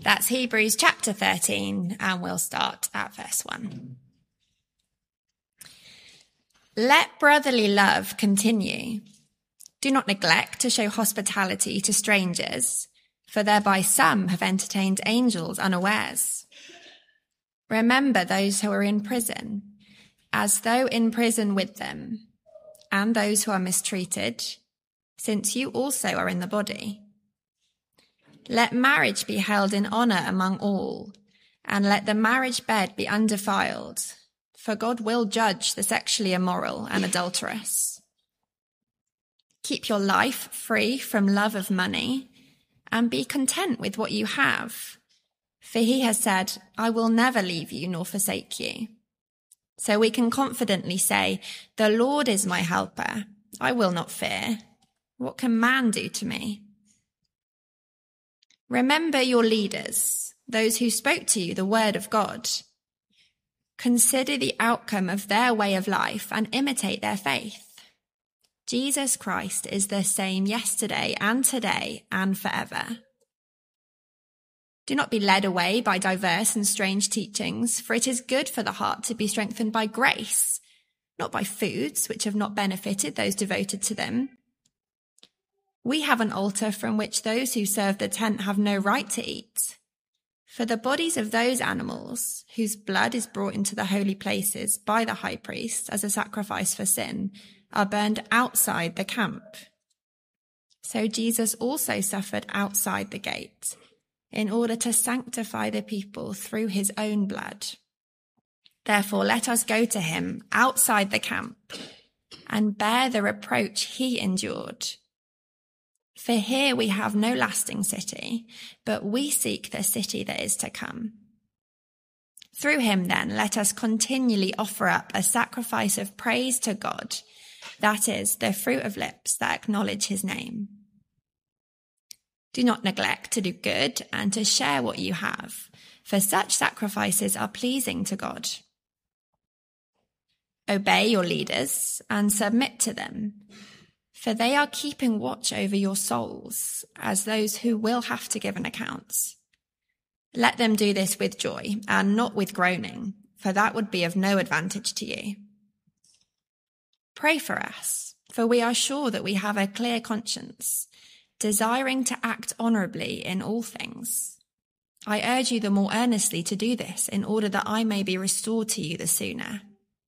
That's Hebrews chapter 13, and we'll start at verse 1. Let brotherly love continue. Do not neglect to show hospitality to strangers, for thereby some have entertained angels unawares. Remember those who are in prison, as though in prison with them, and those who are mistreated, since you also are in the body. Let marriage be held in honour among all, and let the marriage bed be undefiled, for God will judge the sexually immoral and adulterous. Keep your life free from love of money, and be content with what you have. For he has said, I will never leave you nor forsake you. So we can confidently say, the Lord is my helper. I will not fear. What can man do to me? Remember your leaders, those who spoke to you the word of God. Consider the outcome of their way of life and imitate their faith. Jesus Christ is the same yesterday and today and forever. Do not be led away by diverse and strange teachings, for it is good for the heart to be strengthened by grace, not by foods which have not benefited those devoted to them. We have an altar from which those who serve the tent have no right to eat. For the bodies of those animals, whose blood is brought into the holy places by the high priest as a sacrifice for sin, are burned outside the camp. So Jesus also suffered outside the gate, in order to sanctify the people through his own blood. Therefore, let us go to him outside the camp and bear the reproach he endured. For here we have no lasting city, but we seek the city that is to come. Through him, then, let us continually offer up a sacrifice of praise to God, that is, the fruit of lips that acknowledge his name. Do not neglect to do good and to share what you have, for such sacrifices are pleasing to God. Obey your leaders and submit to them, for they are keeping watch over your souls as those who will have to give an account. Let them do this with joy and not with groaning, for that would be of no advantage to you. Pray for us, for we are sure that we have a clear conscience, desiring to act honourably in all things. I urge you the more earnestly to do this in order that I may be restored to you the sooner.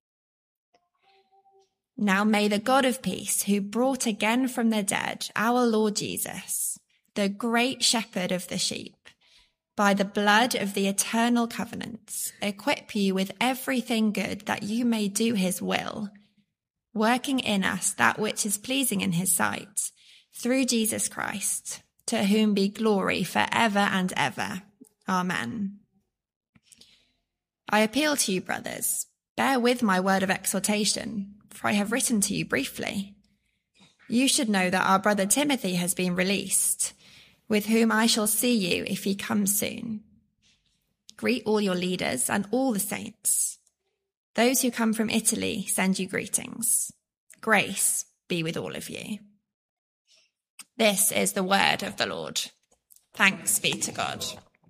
Now may the God of peace, who brought again from the dead our Lord Jesus, the great shepherd of the sheep, by the blood of the eternal covenants, equip you with everything good that you may do his will, working in us that which is pleasing in his sight, through Jesus Christ, to whom be glory forever and ever. Amen. I appeal to you, brothers, bear with my word of exhortation, for I have written to you briefly. You should know that our brother Timothy has been released, with whom I shall see you if he comes soon. Greet all your leaders and all the saints. Those who come from Italy send you greetings. Grace be with all of you. This is the word of the Lord. Thanks be to God.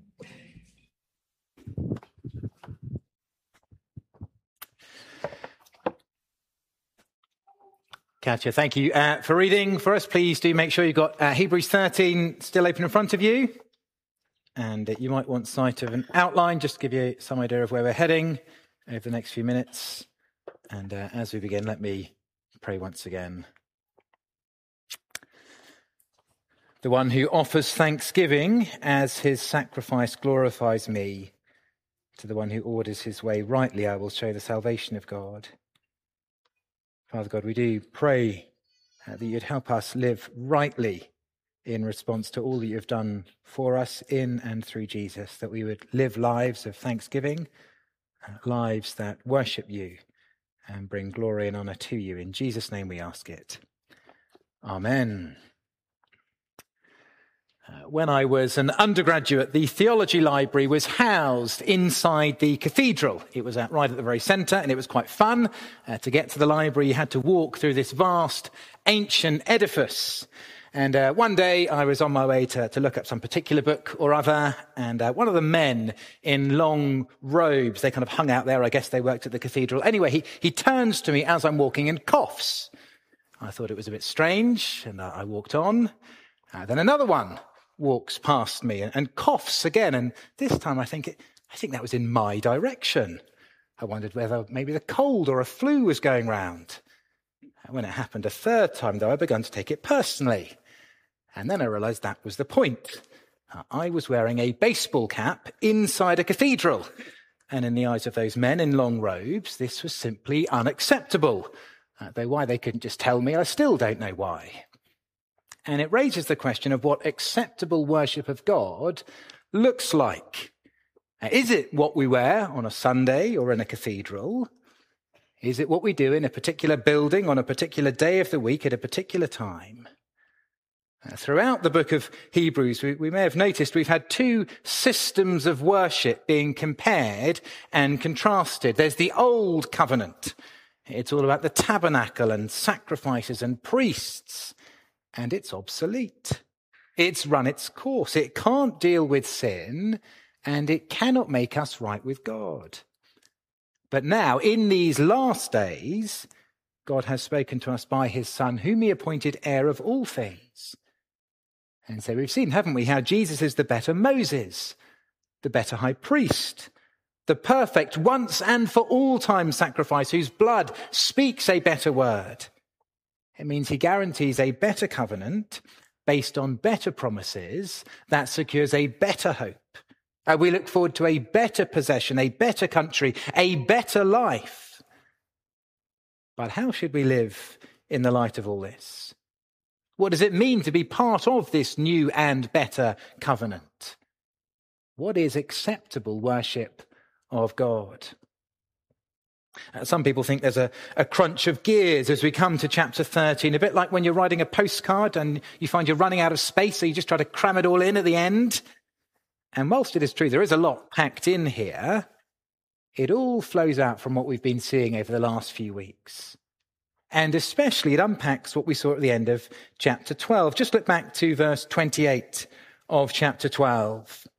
Katja, thank you for reading for us. Please do make sure you've got Hebrews 13 still open in front of you. And you might want sight of an outline, just to give you some idea of where we're heading over the next few minutes. And as we begin, let me pray once again. The one who offers thanksgiving as his sacrifice glorifies me. To the one who orders his way rightly, I will show the salvation of God. Father God, we do pray that you'd help us live rightly in response to all that you've done for us in and through Jesus, that we would live lives of thanksgiving, lives that worship you and bring glory and honour to you. In Jesus' name we ask it. Amen. When I was an undergraduate, the theology library was housed inside the cathedral. It was right at the very centre, and it was quite fun. To get to the library, you had to walk through this vast, ancient edifice. And one day, I was on my way to look up some particular book or other, and one of the men in long robes, they kind of hung out there. I guess they worked at the cathedral. Anyway, he turns to me as I'm walking and coughs. I thought it was a bit strange, and I walked on. Then another one walks past me and coughs again, and this time I think that was in my direction. I wondered whether maybe the cold or a flu was going round. When it happened a third time, though, I began to take it personally, and then I realised that was the point. I was wearing a baseball cap inside a cathedral, and in the eyes of those men in long robes, this was simply unacceptable. Though why they couldn't just tell me, I still don't know why. And it raises the question of what acceptable worship of God looks like. Is it what we wear on a Sunday or in a cathedral? Is it what we do in a particular building on a particular day of the week at a particular time? Throughout the book of Hebrews, we may have noticed we've had two systems of worship being compared and contrasted. There's the old covenant. It's all about the tabernacle and sacrifices and priests. And it's obsolete. It's run its course. It can't deal with sin, and it cannot make us right with God. But now, in these last days, God has spoken to us by his Son, whom he appointed heir of all things. And so we've seen, haven't we, how Jesus is the better Moses, the better high priest, the perfect once and for all time sacrifice, whose blood speaks a better word. It means he guarantees a better covenant based on better promises that secures a better hope. We look forward to a better possession, a better country, a better life. But how should we live in the light of all this? What does it mean to be part of this new and better covenant? What is acceptable worship of God? Some people think there's a crunch of gears as we come to chapter 13, a bit like when you're writing a postcard and you find you're running out of space, so you just try to cram it all in at the end. And whilst it is true, there is a lot packed in here, it all flows out from what we've been seeing over the last few weeks. And especially it unpacks what we saw at the end of chapter 12. Just look back to verse 28 of chapter 12.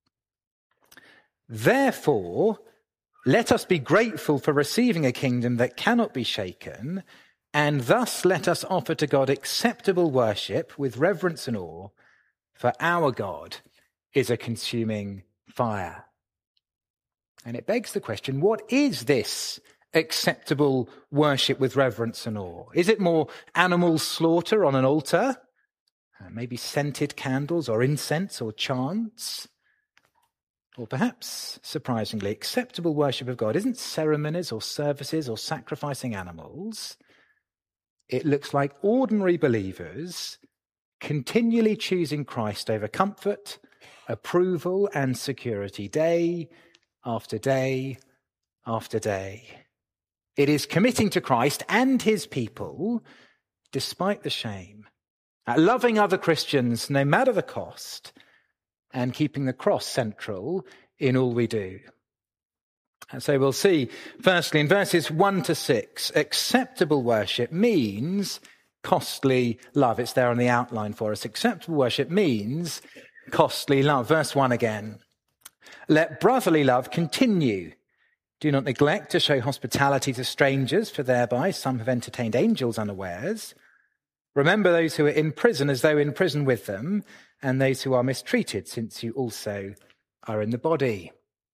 Therefore, let us be grateful for receiving a kingdom that cannot be shaken, and thus let us offer to God acceptable worship with reverence and awe, for our God is a consuming fire. And it begs the question, what is this acceptable worship with reverence and awe? Is it more animal slaughter on an altar? Maybe scented candles or incense or chants? Or perhaps, surprisingly, acceptable worship of God isn't ceremonies or services or sacrificing animals. It looks like ordinary believers continually choosing Christ over comfort, approval, and security day after day after day. It is committing to Christ and his people despite the shame, loving other Christians no matter the cost, and keeping the cross central in all we do. And so we'll see, firstly, in verses 1 to 6, acceptable worship means costly love. It's there on the outline for us. Acceptable worship means costly love. Verse 1 again. Let brotherly love continue. Do not neglect to show hospitality to strangers, for thereby some have entertained angels unawares. Remember those who are in prison as though in prison with them, and those who are mistreated, since you also are in the body.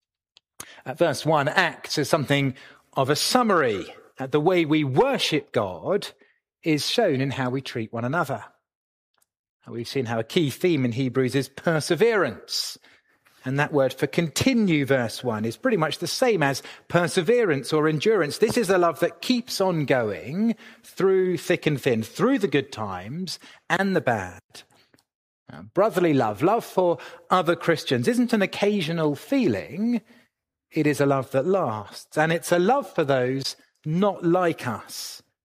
Verse 1 acts as something of a summary. The way we worship God is shown in how we treat one another. We've seen how a key theme in Hebrews is perseverance. And that word for continue, verse 1, is pretty much the same as perseverance or endurance. This is the love that keeps on going through thick and thin, through the good times and the bad. Brotherly love, love for other Christians, isn't an occasional feeling. It is a love that lasts. And it's a love for those not like us,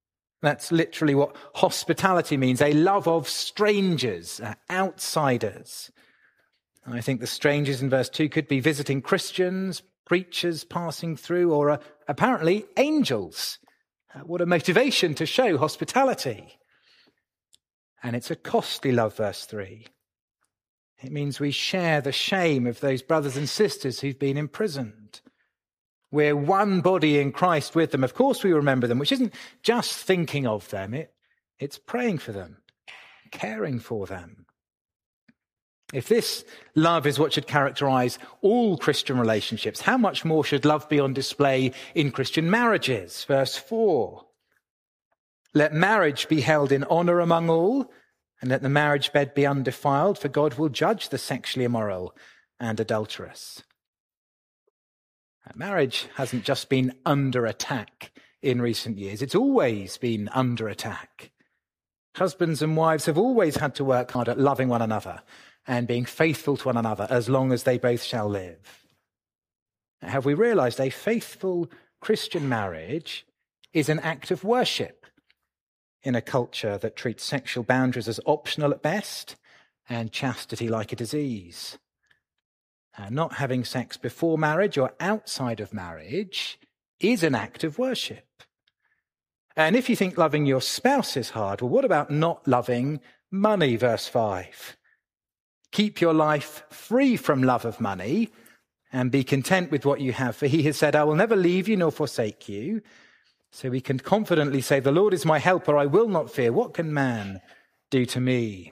That's literally what hospitality means, a love of strangers, outsiders. I think the strangers in verse 2 could be visiting Christians, preachers passing through, or apparently angels. What a motivation to show hospitality. And it's a costly love, verse 3. It means we share the shame of those brothers and sisters who've been imprisoned. We're one body in Christ with them. Of course we remember them, which isn't just thinking of them. It's praying for them, caring for them. If this love is what should characterize all Christian relationships, how much more should love be on display in Christian marriages? Verse 4. Let marriage be held in honor among all, and let the marriage bed be undefiled, for God will judge the sexually immoral and adulterous. Marriage hasn't just been under attack in recent years. It's always been under attack. Husbands and wives have always had to work hard at loving one another and being faithful to one another as long as they both shall live. Have we realized a faithful Christian marriage is an act of worship in a culture that treats sexual boundaries as optional at best and chastity like a disease? Not having sex before marriage or outside of marriage is an act of worship. And if you think loving your spouse is hard, well, what about not loving money, verse 5? Keep your life free from love of money and be content with what you have. For he has said, I will never leave you nor forsake you. So we can confidently say, the Lord is my helper, I will not fear. What can man do to me?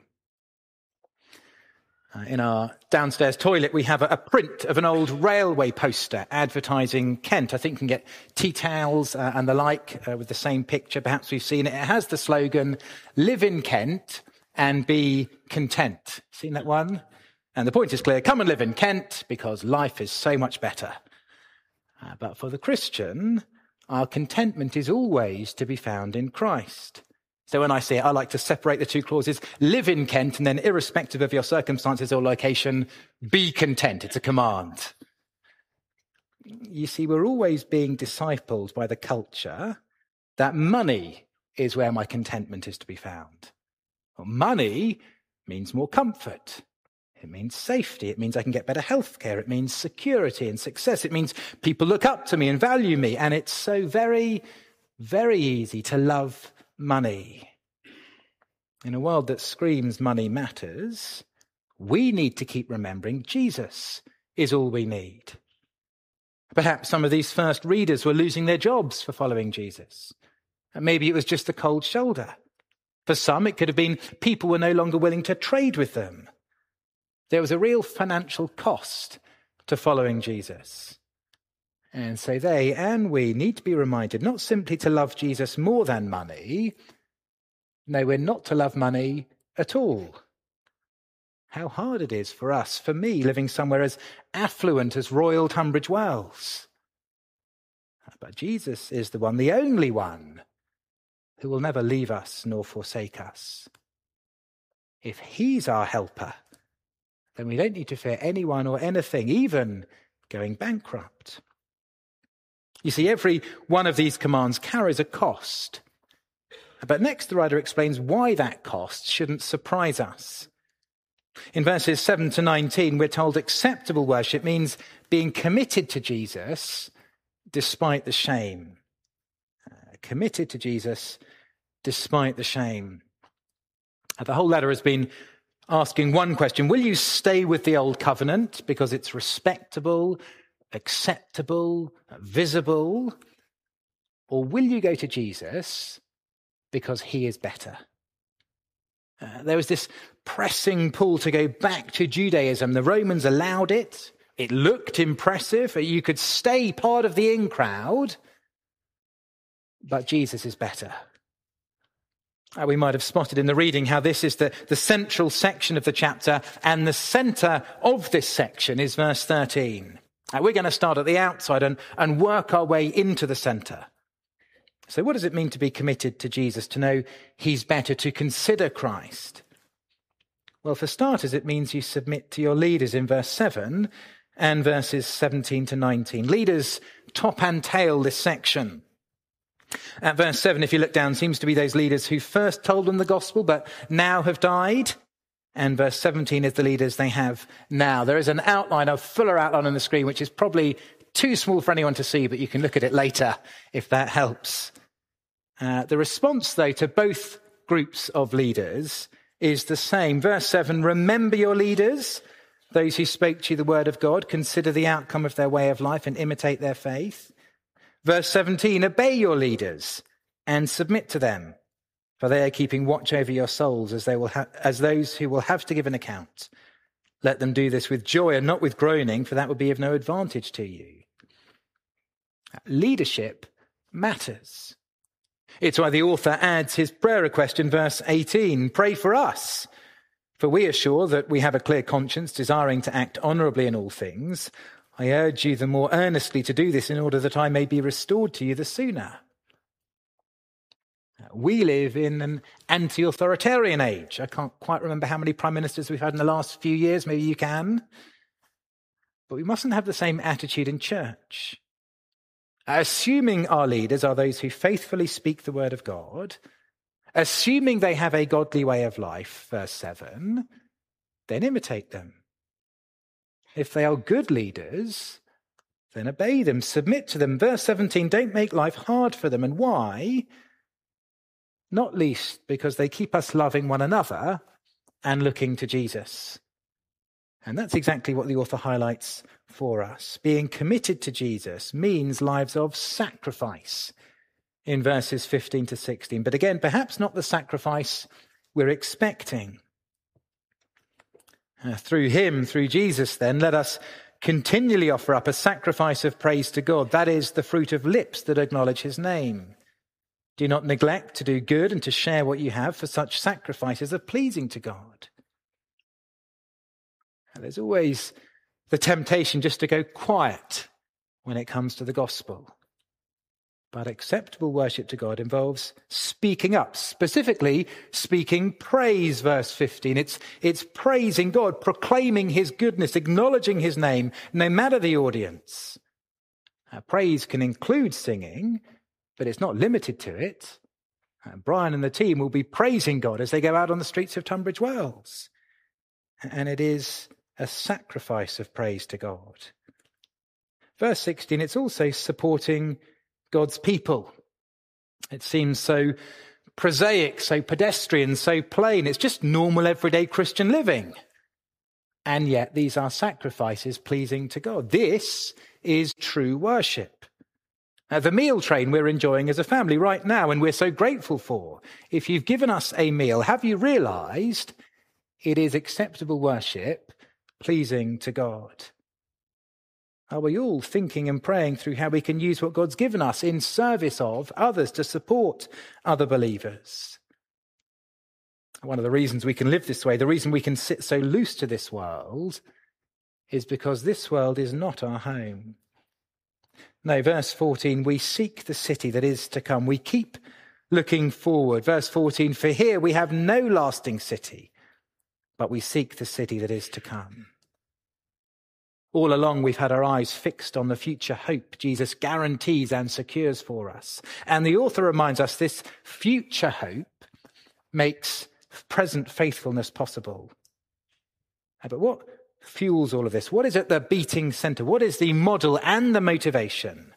In our downstairs toilet, we have a print of an old railway poster advertising Kent. I think you can get tea towels and the like with the same picture. Perhaps we've seen it. It has the slogan, live in Kent and be content. Seen that one? And the point is clear. Come and live in Kent because life is so much better. But for the Christian, our contentment is always to be found in Christ. So when I say it, I like to separate the two clauses, live in Kent, and then irrespective of your circumstances or location, be content. It's a command. You see, we're always being discipled by the culture that money is where my contentment is to be found. Well, money means more comfort. It means safety. It means I can get better health care. It means security and success. It means people look up to me and value me. And it's so very, very easy to love money. In a world that screams money matters, we need to keep remembering Jesus is all we need. Perhaps some of these first readers were losing their jobs for following Jesus. And maybe it was just a cold shoulder. For some, it could have been people were no longer willing to trade with them. There was a real financial cost to following Jesus. And so they and we need to be reminded not simply to love Jesus more than money. No, we're not to love money at all. How hard it is for us, for me, living somewhere as affluent as Royal Tunbridge Wells. But Jesus is the one, the only one, who will never leave us nor forsake us. If he's our helper, then we don't need to fear anyone or anything, even going bankrupt. You see, every one of these commands carries a cost. But next, the writer explains why that cost shouldn't surprise us. In verses 7 to 19, we're told acceptable worship means being committed to Jesus despite the shame. Committed to Jesus despite the shame. The whole letter has been asking one question. Will you stay with the old covenant because it's respectable, acceptable, visible? Or will you go to Jesus because he is better? There was this pressing pull to go back to Judaism. The Romans allowed it. It looked impressive. You could stay part of the in crowd, but Jesus is better. We might have spotted in the reading how this is the central section of the chapter, and the centre of this section is verse 13. We're going to start at the outside and work our way into the centre. So what does it mean to be committed to Jesus, to know he's better, to consider Christ? Well, for starters, it means you submit to your leaders in verse 7 and verses 17 to 19. Leaders top and tail this section. At verse 7, if you look down, seems to be those leaders who first told them the gospel but now have died. And verse 17 is the leaders they have now. There is an outline, a fuller outline on the screen, which is probably too small for anyone to see, but you can look at it later if that helps. The response, though, to both groups of leaders is the same. Verse 7, remember your leaders, those who spoke to you the word of God, consider the outcome of their way of life and imitate their faith. Verse 17, obey your leaders and submit to them, for they are keeping watch over your souls as those who will have to give an account. Let them do this with joy and not with groaning, for that would be of no advantage to you. Leadership matters. It's why the author adds his prayer request in verse 18. Pray for us, for we are sure that we have a clear conscience, desiring to act honourably in all things. I urge you the more earnestly to do this in order that I may be restored to you the sooner. We live in an anti-authoritarian age. I can't quite remember how many prime ministers we've had in the last few years. Maybe you can. But we mustn't have the same attitude in church. Assuming our leaders are those who faithfully speak the word of God, assuming they have a godly way of life, verse 7, then imitate them. If they are good leaders, then obey them, submit to them. Verse 17, don't make life hard for them. And why? Not least because they keep us loving one another and looking to Jesus. And that's exactly what the author highlights for us. Being committed to Jesus means lives of sacrifice in verses 15 to 16. But again, perhaps not the sacrifice we're expecting. Through him, through Jesus, then, let us continually offer up a sacrifice of praise to God. That is the fruit of lips that acknowledge his name. Do not neglect to do good and to share what you have, for such sacrifices are pleasing to God. There's always the temptation just to go quiet when it comes to the gospel. But acceptable worship to God involves speaking up, specifically speaking praise, verse 15. It's praising God, proclaiming his goodness, acknowledging his name, no matter the audience. Praise can include singing, but it's not limited to it. Brian and the team will be praising God as they go out on the streets of Tunbridge Wells. And it is a sacrifice of praise to God. Verse 16, it's also supporting God's people. It seems so prosaic, so pedestrian, so plain. It's just normal, everyday Christian living. And yet these are sacrifices pleasing to God. This is true worship. The meal train we're enjoying as a family right now, and we're so grateful for. If you've given us a meal, have you realised it is acceptable worship pleasing to God? Are we all thinking and praying through how we can use what God's given us in service of others to support other believers? One of the reasons we can live this way, the reason we can sit so loose to this world, is because this world is not our home. No, verse 14, we seek the city that is to come. We keep looking forward. Verse 14, for here we have no lasting city, but we seek the city that is to come. All along, we've had our eyes fixed on the future hope Jesus guarantees and secures for us. And the author reminds us this future hope makes present faithfulness possible. But what fuels all of this? What is at the beating centre? What is the model and the motivation?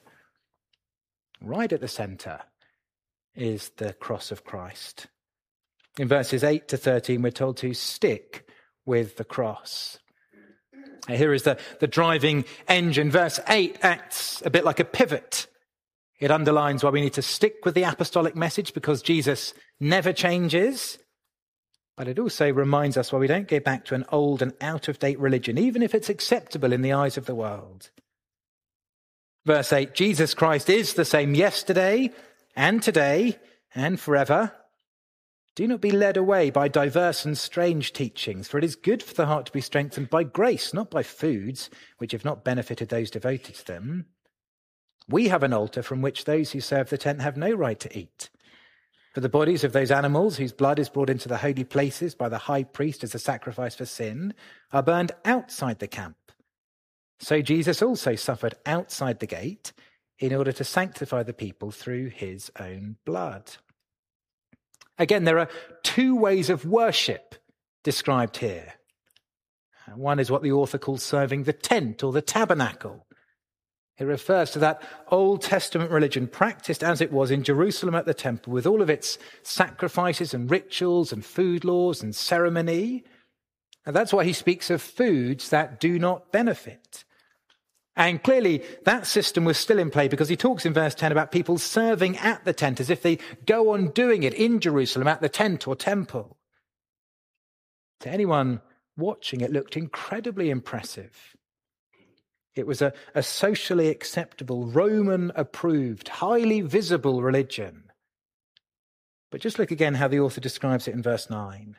Right at the centre is the cross of Christ. In verses 8 to 13, we're told to stick with the cross. Here is the driving engine. Verse 8 acts a bit like a pivot. It underlines why we need to stick with the apostolic message, because Jesus never changes. But it also reminds us why we don't go back to an old and out-of-date religion, even if it's acceptable in the eyes of the world. Verse 8, Jesus Christ is the same yesterday and today and forever. Do not be led away by diverse and strange teachings, for it is good for the heart to be strengthened by grace, not by foods, which have not benefited those devoted to them. We have an altar from which those who serve the tent have no right to eat. For the bodies of those animals whose blood is brought into the holy places by the high priest as a sacrifice for sin are burned outside the camp. So Jesus also suffered outside the gate in order to sanctify the people through his own blood. Again, there are two ways of worship described here. One is what the author calls serving the tent or the tabernacle. It refers to that Old Testament religion practiced as it was in Jerusalem at the temple, with all of its sacrifices and rituals and food laws and ceremony. And that's why he speaks of foods that do not benefit. And clearly that system was still in play, because he talks in verse 10 about people serving at the tent as if they go on doing it in Jerusalem at the tent or temple. To anyone watching, it looked incredibly impressive. It was a socially acceptable, Roman-approved, highly visible religion. But just look again how the author describes it in verse 9.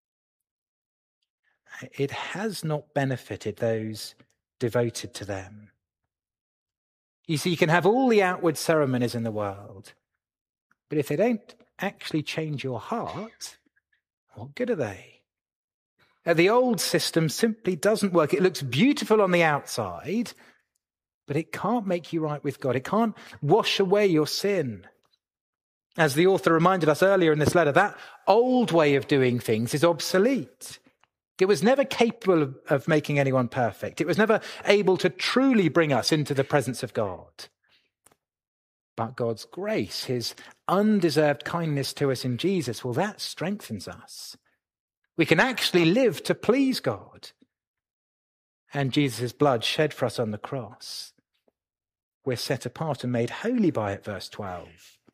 It has not benefited those devoted to them. You see, you can have all the outward ceremonies in the world, but if they don't actually change your heart, what good are they? The old system simply doesn't work. It looks beautiful on the outside, but it can't make you right with God. It can't wash away your sin. As the author reminded us earlier in this letter, that old way of doing things is obsolete. It was never capable of making anyone perfect. It was never able to truly bring us into the presence of God. But God's grace, his undeserved kindness to us in Jesus, well, that strengthens us. We can actually live to please God. And Jesus' blood shed for us on the cross, we're set apart and made holy by it, verse 12.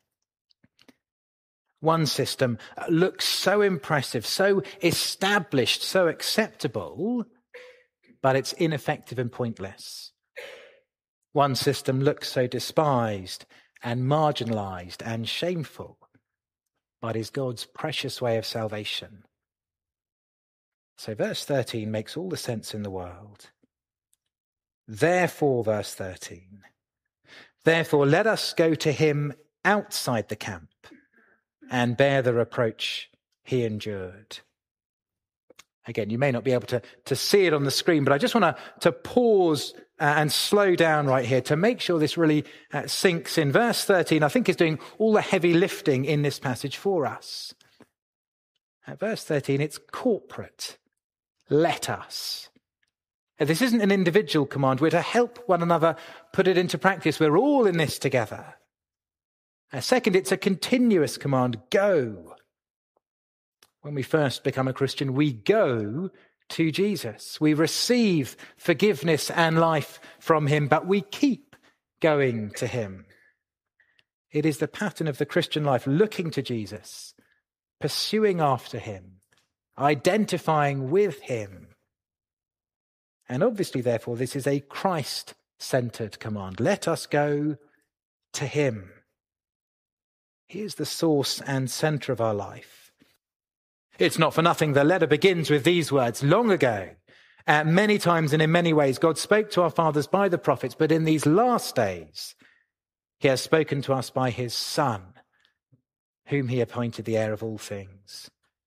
One system looks so impressive, so established, so acceptable, but it's ineffective and pointless. One system looks so despised and marginalized and shameful, but is God's precious way of salvation. So verse 13 makes all the sense in the world. Therefore, verse 13, therefore let us go to him outside the camp and bear the reproach he endured. Again, you may not be able to see it on the screen, but I just want to pause and slow down right here to make sure this really sinks in. Verse 13, I think, is doing all the heavy lifting in this passage for us. At verse 13, it's corporate. Let us. This isn't an individual command. We're to help one another put it into practice. We're all in this together. Second, it's a continuous command. Go. When we first become a Christian, we go to Jesus. We receive forgiveness and life from him, but we keep going to him. It is the pattern of the Christian life, looking to Jesus, pursuing after him, identifying with him. And obviously, therefore, this is a Christ-centered command. Let us go to him. He is the source and center of our life. It's not for nothing the letter begins with these words. Long ago, many times and in many ways, God spoke to our fathers by the prophets, but in these last days, he has spoken to us by his Son, whom he appointed the heir of all things.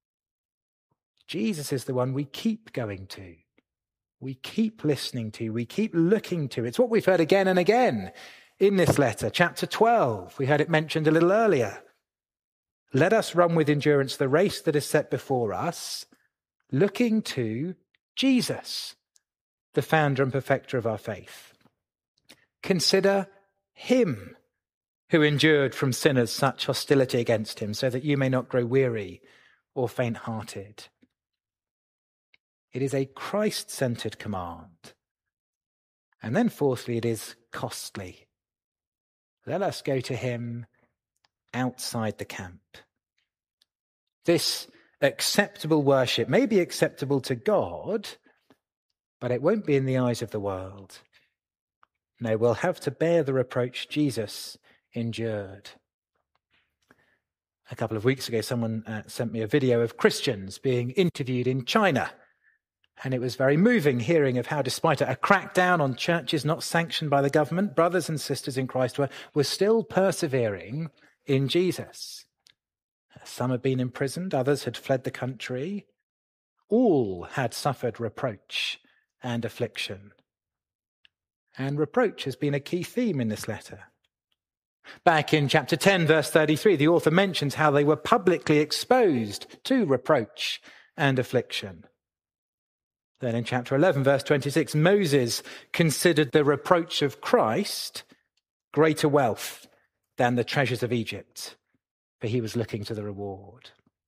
Jesus is the one we keep going to. We keep listening to. We keep looking to. It's what we've heard again and again in this letter. Chapter 12, we heard it mentioned a little earlier. Let us run with endurance the race that is set before us, looking to Jesus, the founder and perfecter of our faith. Consider him who endured from sinners such hostility against him, so that you may not grow weary or faint-hearted. It is a Christ-centered command. And then fourthly, it is costly. Let us go to him outside the camp. This acceptable worship may be acceptable to God, but it won't be in the eyes of the world. No, we'll have to bear the reproach Jesus endured. A couple of weeks ago, someone sent me a video of Christians being interviewed in China. And it was very moving hearing of how, despite a crackdown on churches not sanctioned by the government, brothers and sisters in Christ were still persevering in Jesus. Some had been imprisoned, others had fled the country. All had suffered reproach and affliction. And reproach has been a key theme in this letter. Back in chapter 10, verse 33, the author mentions how they were publicly exposed to reproach and affliction. Then in chapter 11, verse 26, Moses considered the reproach of Christ greater wealth than the treasures of Egypt, for he was looking to the reward.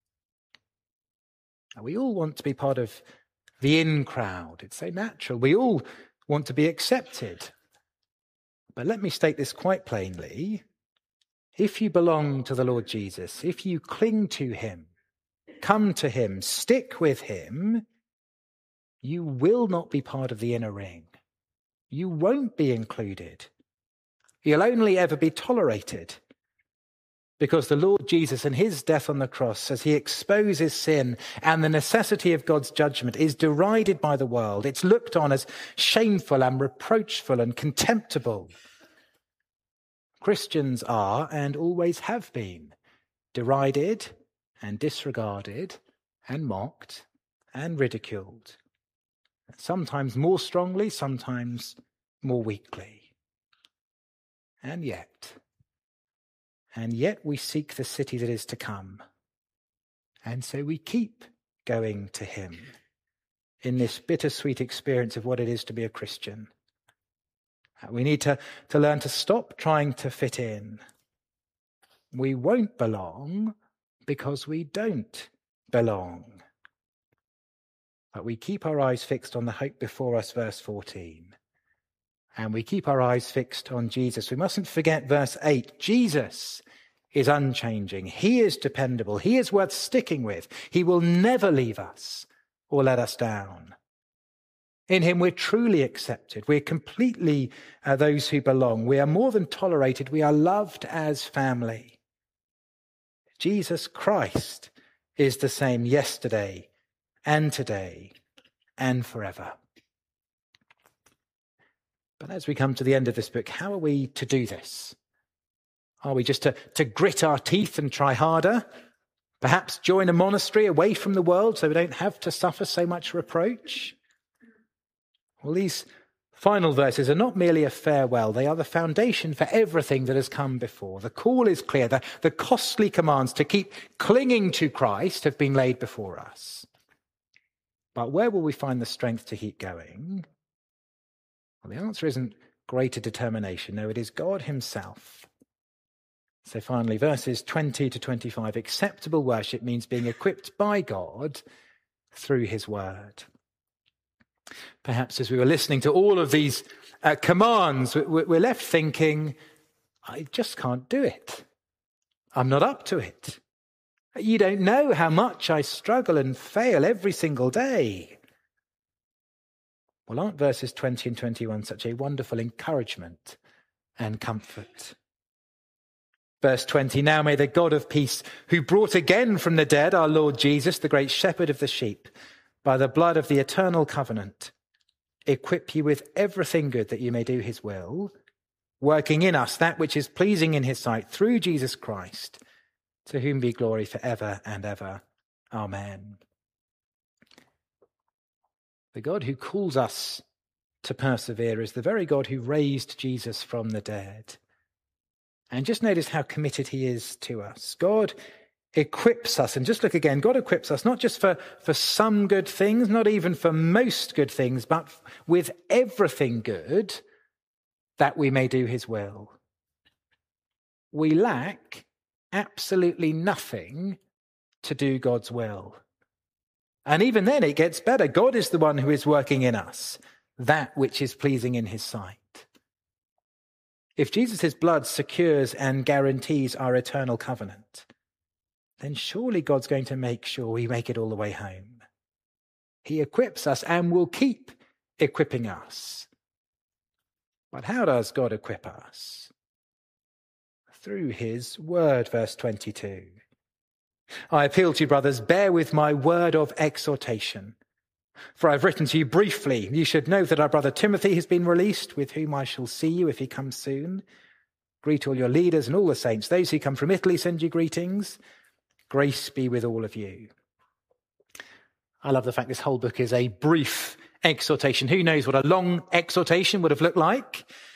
Now, we all want to be part of the in crowd. It's so natural. We all want to be accepted. But let me state this quite plainly. If you belong to the Lord Jesus, if you cling to him, come to him, stick with him, you will not be part of the inner ring. You won't be included. You'll only ever be tolerated. Because the Lord Jesus and his death on the cross, as he exposes sin and the necessity of God's judgment, is derided by the world. It's looked on as shameful and reproachful and contemptible. Christians are, and always have been, derided and disregarded and mocked and ridiculed. Sometimes more strongly, sometimes more weakly. And yet we seek the city that is to come. And so we keep going to him in this bittersweet experience of what it is to be a Christian. We need to learn to stop trying to fit in. We won't belong because we don't belong. But we keep our eyes fixed on the hope before us, verse 14. And we keep our eyes fixed on Jesus. We mustn't forget verse 8. Jesus is unchanging. He is dependable. He is worth sticking with. He will never leave us or let us down. In him we're truly accepted. We're completely those who belong. We are more than tolerated. We are loved as family. Jesus Christ is the same yesterday and today and forever. But as we come to the end of this book, how are we to do this? Are we just to grit our teeth and try harder? Perhaps join a monastery away from the world so we don't have to suffer so much reproach? Well, these final verses are not merely a farewell. They are the foundation for everything that has come before. The call is clear. The costly commands to keep clinging to Christ have been laid before us. But where will we find the strength to keep going? Well, the answer isn't greater determination. No, it is God himself. So finally, verses 20 to 25, acceptable worship means being equipped by God through his word. Perhaps as we were listening to all of these commands, we're left thinking, I just can't do it. I'm not up to it. You don't know how much I struggle and fail every single day. Well, aren't verses 20 and 21 such a wonderful encouragement and comfort? Verse 20, now may the God of peace, who brought again from the dead our Lord Jesus, the great shepherd of the sheep, by the blood of the eternal covenant, equip you with everything good that you may do his will, working in us that which is pleasing in his sight through Jesus Christ, to whom be glory forever and ever. Amen. The God who calls us to persevere is the very God who raised Jesus from the dead. And just notice how committed he is to us. God equips us, and just look again, God equips us not just for some good things, not even for most good things, but with everything good that we may do his will. We lack absolutely nothing to do God's will. And even then it gets better. God is the one who is working in us that which is pleasing in his sight. If Jesus' blood secures and guarantees our eternal covenant, then surely God's going to make sure we make it all the way home. He equips us and will keep equipping us. But how does God equip us? Through his word, verse 22. I appeal to you, brothers, bear with my word of exhortation. For I've written to you briefly. You should know that our brother Timothy has been released, with whom I shall see you if he comes soon. Greet all your leaders and all the saints. Those who come from Italy send you greetings. Grace be with all of you. I love the fact this whole book is a brief exhortation. Who knows what a long exhortation would have looked like?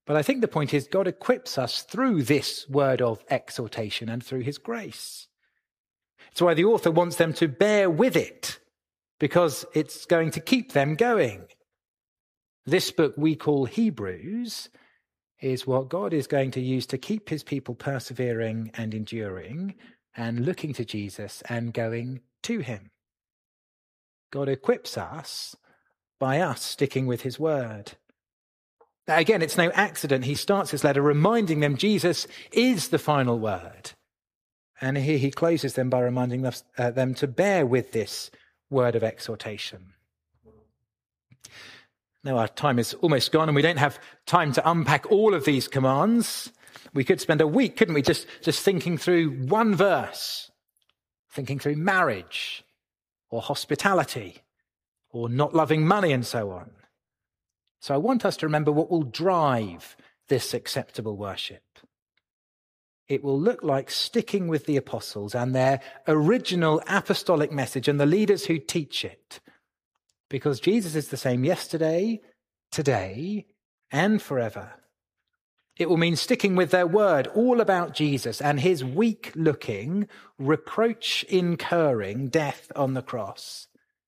But I think the point is God equips us through this word of exhortation and through his grace. It's why the author wants them to bear with it, because it's going to keep them going. This book we call Hebrews is what God is going to use to keep his people persevering and enduring and looking to Jesus and going to him. God equips us by us sticking with his word. Now, again, it's no accident. He starts his letter reminding them Jesus is the final word. And here he closes them by reminding them to bear with this word of exhortation. Now, our time is almost gone and we don't have time to unpack all of these commands. We could spend a week, couldn't we, just thinking through one verse, thinking through marriage or hospitality or not loving money and so on. So I want us to remember what will drive this acceptable worship. It will look like sticking with the apostles and their original apostolic message and the leaders who teach it. Because Jesus is the same yesterday, today, and forever. It will mean sticking with their word all about Jesus and his weak-looking, reproach-incurring death on the cross.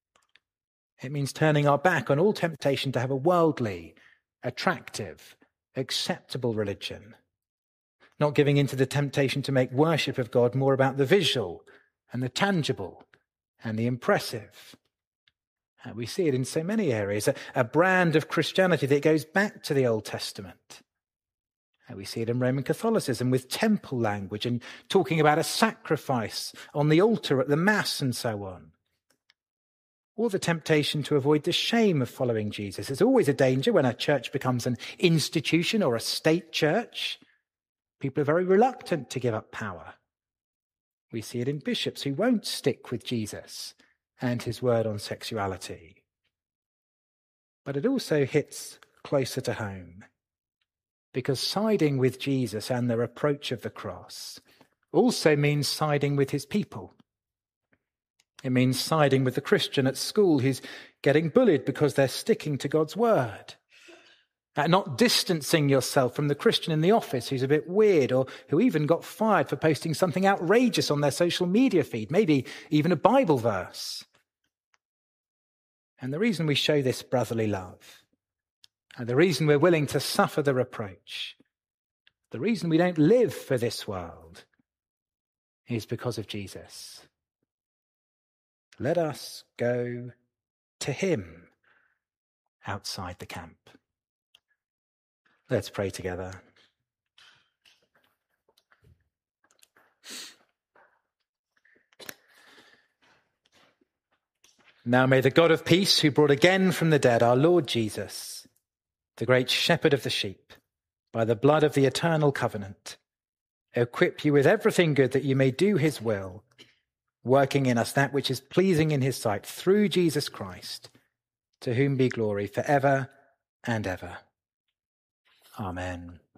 It means turning our back on all temptation to have a worldly, attractive, acceptable religion. Not giving in to the temptation to make worship of God more about the visual and the tangible and the impressive. We see it in so many areas, a brand of Christianity that goes back to the Old Testament. We see it in Roman Catholicism with temple language and talking about a sacrifice on the altar at the Mass and so on. Or the temptation to avoid the shame of following Jesus. There's always a danger when a church becomes an institution or a state church. People are very reluctant to give up power. We see it in bishops who won't stick with Jesus and his word on sexuality. But it also hits closer to home, because siding with Jesus and the reproach of the cross also means siding with his people. It means siding with the Christian at school who's getting bullied because they're sticking to God's word. Not distancing yourself from the Christian in the office who's a bit weird or who even got fired for posting something outrageous on their social media feed, maybe even a Bible verse. And the reason we show this brotherly love, and the reason we're willing to suffer the reproach, the reason we don't live for this world, is because of Jesus. Let us go to him outside the camp. Let's pray together. Now may the God of peace, who brought again from the dead our Lord Jesus, the great shepherd of the sheep, by the blood of the eternal covenant, equip you with everything good that you may do his will, working in us that which is pleasing in his sight, through Jesus Christ, to whom be glory forever and ever. Amen.